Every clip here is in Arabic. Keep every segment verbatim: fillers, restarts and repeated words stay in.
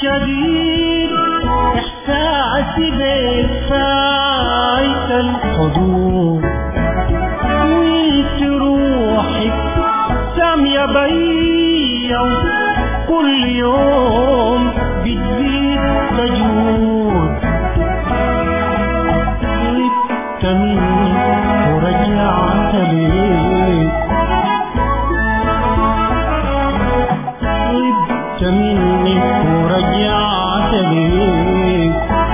شديد إحساسي بيك فايت الحدود، وانت روحك سامية بيا كل يوم بتزيد تجود. غبت مني ورجعت ليك، غبت مني ورجعت ليك،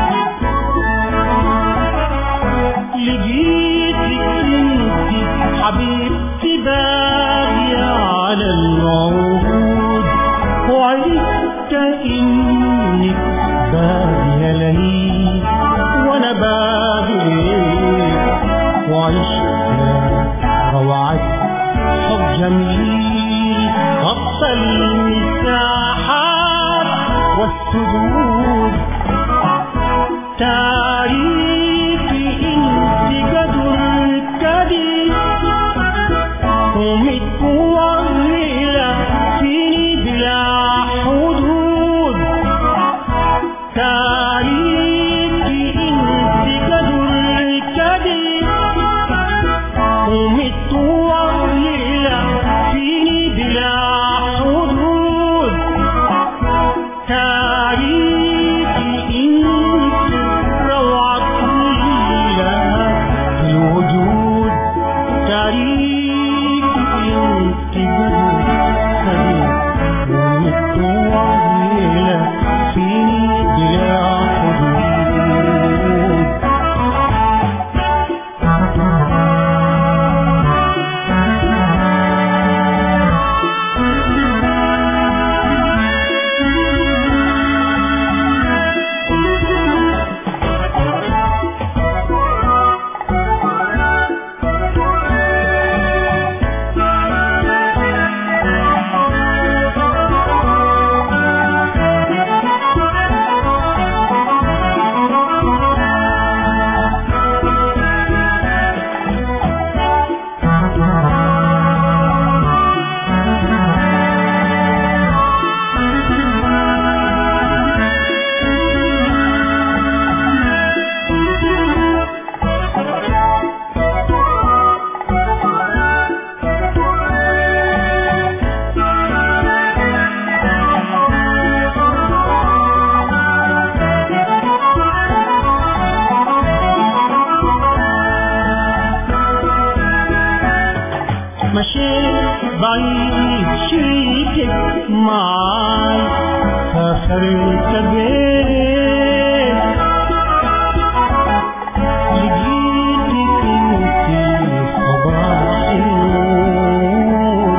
لقيتك انت حبيبتي باقية على العهود، وعرفت انك باقية لي وانا باقي ليك، وعشنا روعة حب جميل غطى المساحات والسدود. تاريخي انت قدر كدي ومتوغلة فيني بلا حدود. تاريخي انت قدر كدي ومتوغلة فيني بلا حدود. تاريخي انت روعة كلها في الوجود. تاريخي انت قدر كدي ومتوغلة فيني بلا حدود. مشيت بعيد شريكك معاي، سافرت بيك، لقيتك انتي صباح النور.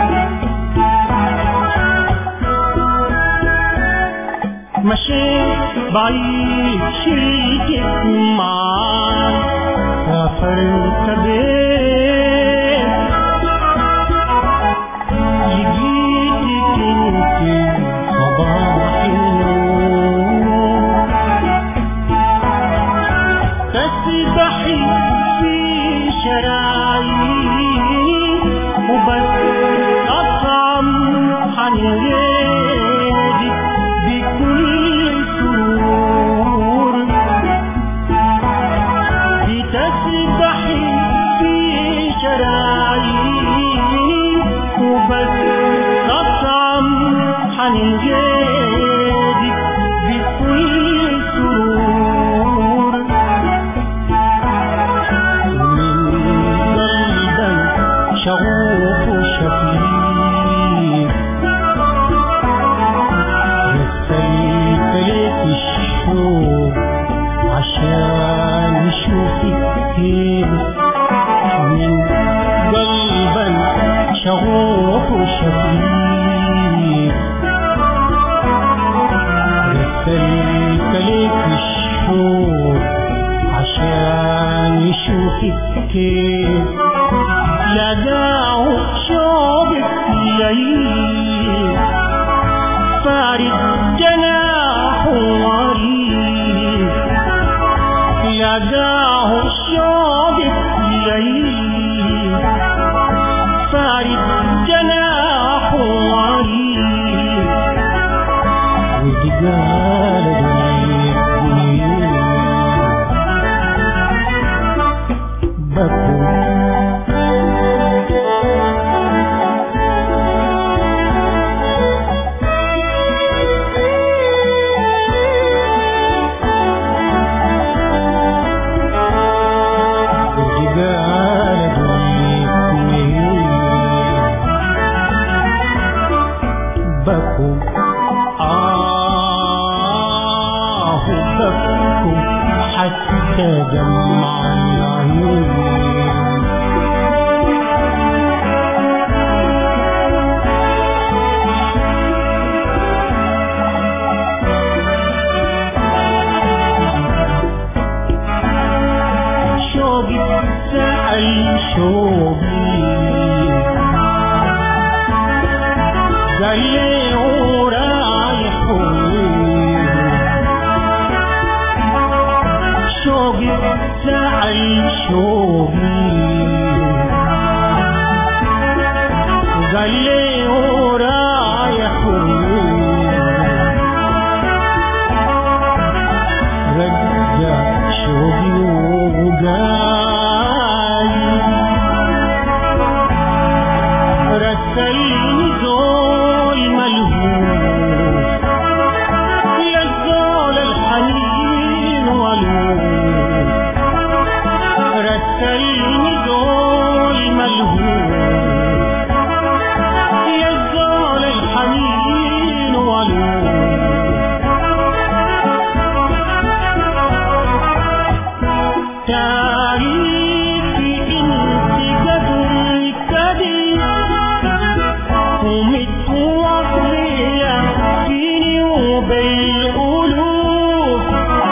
مشيت بعيد شريكك معاي، سافرت بيك، لقيتك انتي صباح النور. تسبحي في شراييني وبس أطعم حنينك بكل سرور. بتسبحي في شراييني وبس أطعم حنينك بكل سرور. ومن قلبك شغوف وشفيق، رسلت لك الشوق عشان نشوفك كيف. من قلبك شغوف وشفيق، رسلت لك الشوق عشان نشوفك كيف. لقاه شوقك ليل فارد جناح وريد. لقاه شوقك ليل فارد جناح وريد. وبقى حتى دمع العيون. شوقي سأل شوقي قال لي ورايح شوقي سأل شوقي قال لي ورايح رجع شوقي وقال رسلني زول ملهوف للزول الحنين ولوف رسلني زول ملهوف للزول الحنين ولوف تاريخي انت قدر كدي ومتوصلة فيني وبالألوف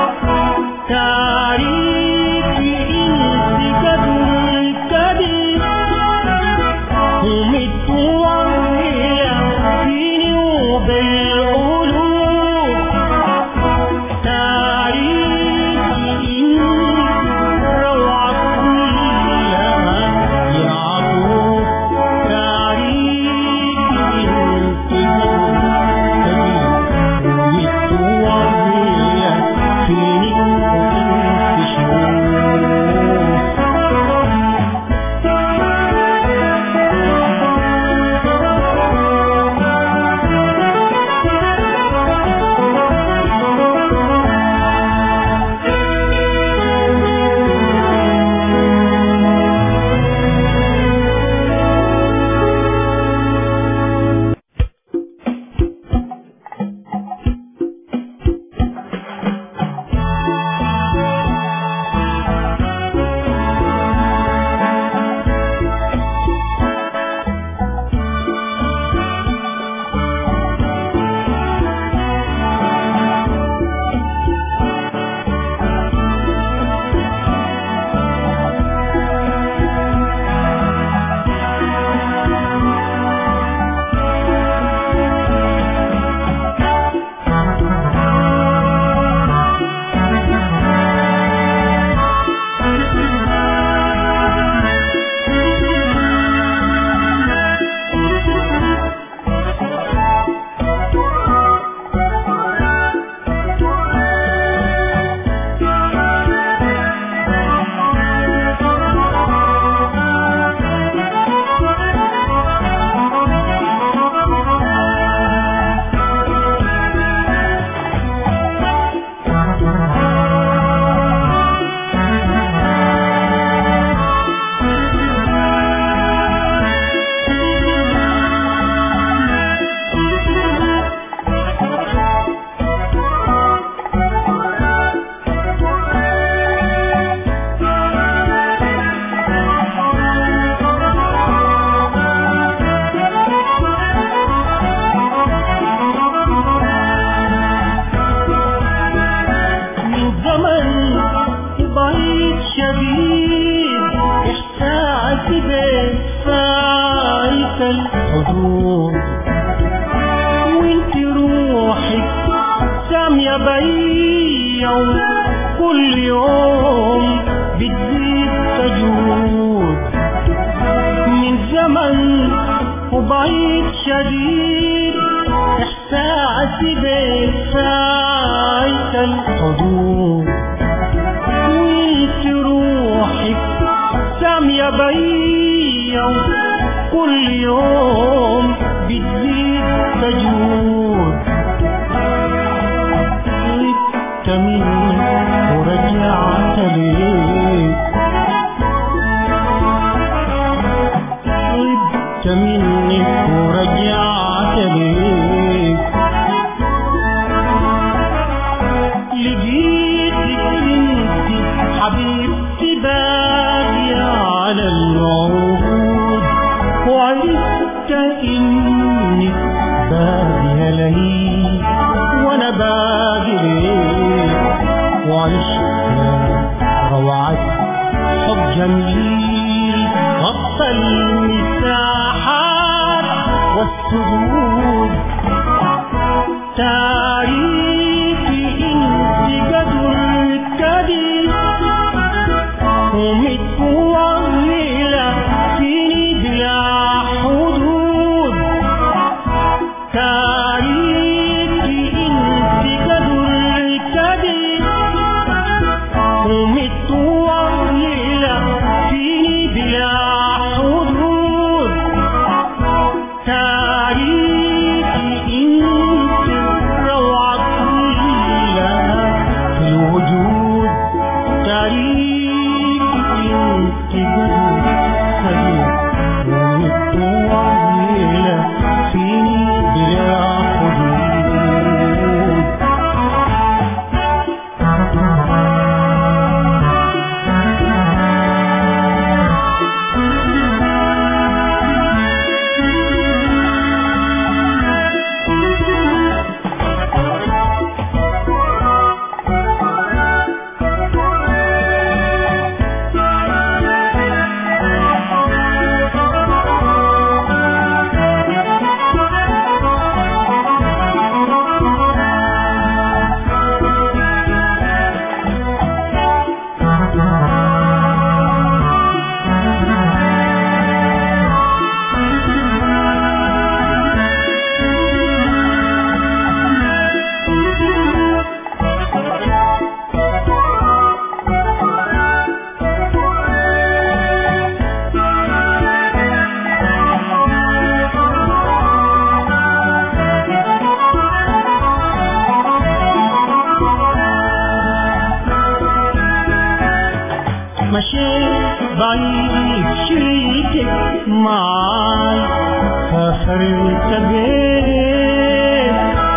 تاريخي انت قدر كدي ومتوصلة فيني وبالألوف تاريخي روعة كلها يا عطوف تاريخي ومتوصلة فيني الحضور وانت روحك سامية بيا كل يوم بتزيد تجود من زمن وبعيد شديد احساسي بفايت الحضور وانت روحك سامية بيا كل يوم بتزيد تجود غبت مني ورجعت ليك غبت مني ورجعت ليك لقيتك انت عشنا روعة حب جميل غطى المساحات والسجود تاريخي انت قدر كدي ومتوغلة فيني بلا حدود تاريخي انت قدر كدي ومتوغلة فيني بلا حدود تاريخي انت روعة كلها في الوجود تاريخي انت قدر كدي ومتوغلة فيني بلا حدود مشيت بعيد شريكك معاي سافرت بيت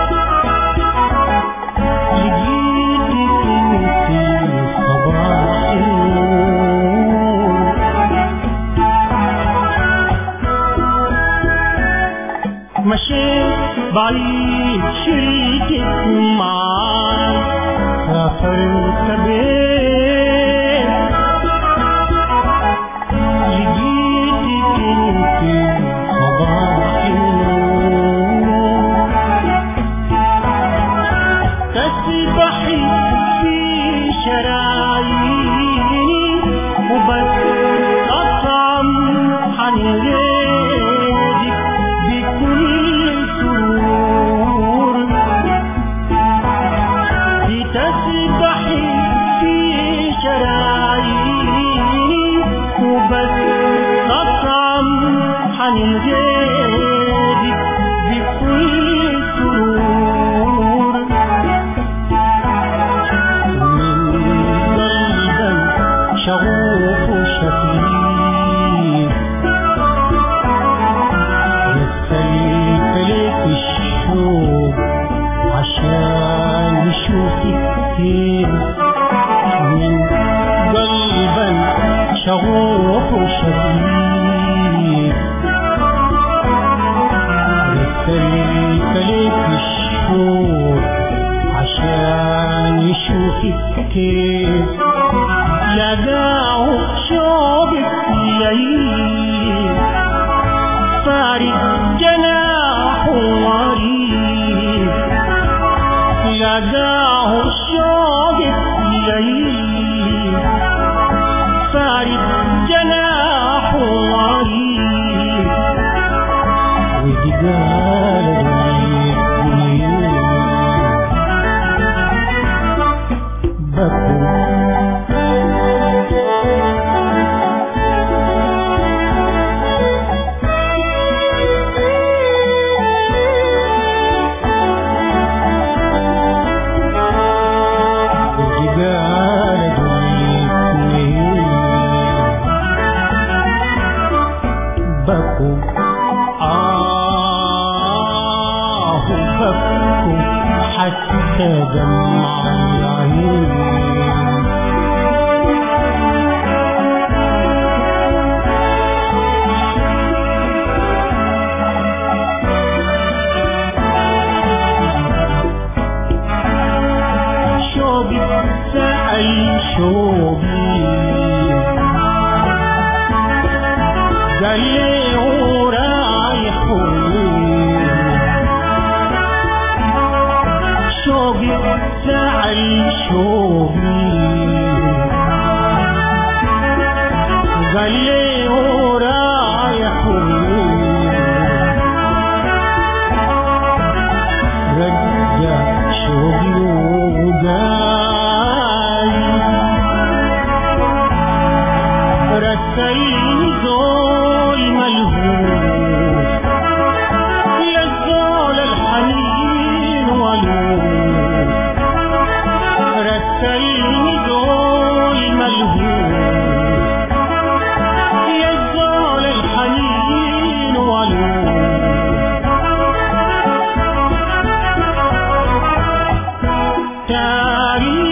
لقيتك انتي صباح النور مشيت بعيد شريكك معاي سافرت بيت لقيتك انتي صباح النور تسبحي في شراييني وبس أطعم حنينك بكل سرور تسبحي في شراييني وبس أطعم حنينك بكل سرور ومن قلبي شغوف وشفيف يستلف لك الشوق عشان يشوفك كتير من قلبي شغوف وشفيف يستلف لك الشوق عشان يشوفك كتير لقاه شوقك ليل فارق جناح وريد لقاه شوقك ليل فارق جناح وريد ودي قالت بكوا آه بكوا حتى دمع العين شوقك سأل زعل شوقي قال لي ورايح شوقي زعل شوقي قال لي ورايح رجع شوقي وقال رسلني زول ملهوف للزول الحنين ولوف رسلني زول ملهوف للزول الحنين ولوف تاريخ